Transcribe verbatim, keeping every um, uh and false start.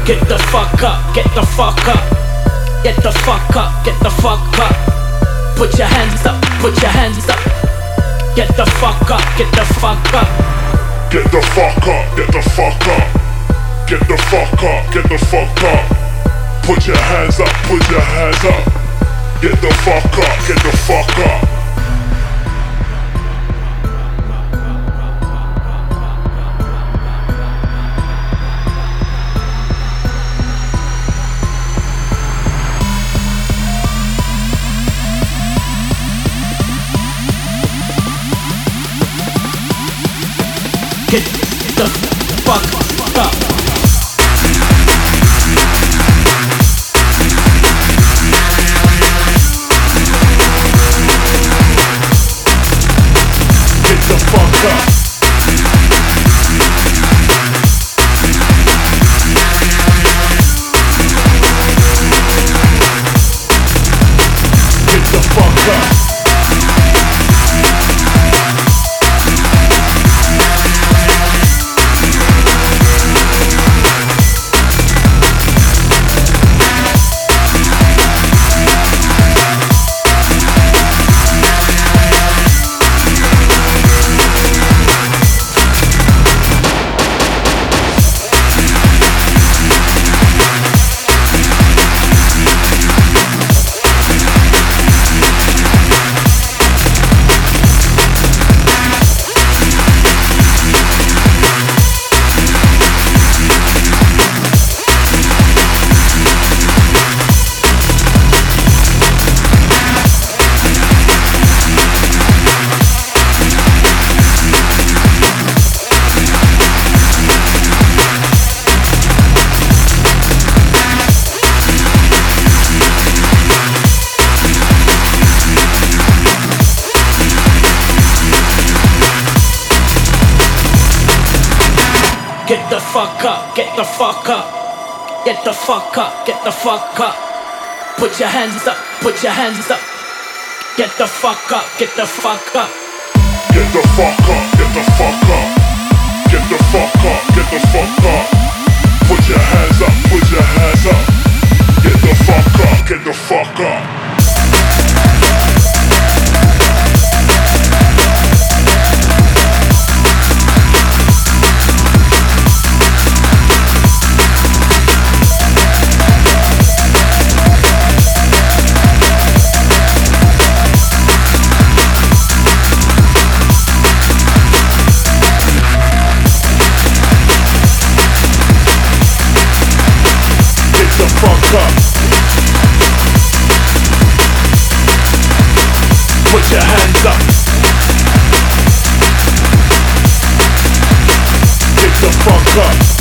Get the fuck up, get the fuck up. Get the fuck up, get the fuck up. Put your hands up, put your hands up. Get the fuck up, get the fuck up. Get the fuck up, get the fuck up. Get the fuck up, get the fuck up. Put your hands up, put your hands up. Get the fuck up, get the fuck up. Get the fuck up. Get the fuck up. Get the fuck up. Get the fuck up, get the fuck up. Get the fuck up, get the fuck up. Put your hands up, put your hands up. Get the fuck up, get the fuck up. Get the fuck up, get the fuck up. Get the fuck up, get the fuck up. Put your hands up, put your hands up. Get the fuck up, get the fuck up. Fuck up. Put your hands up. Get the fuck up.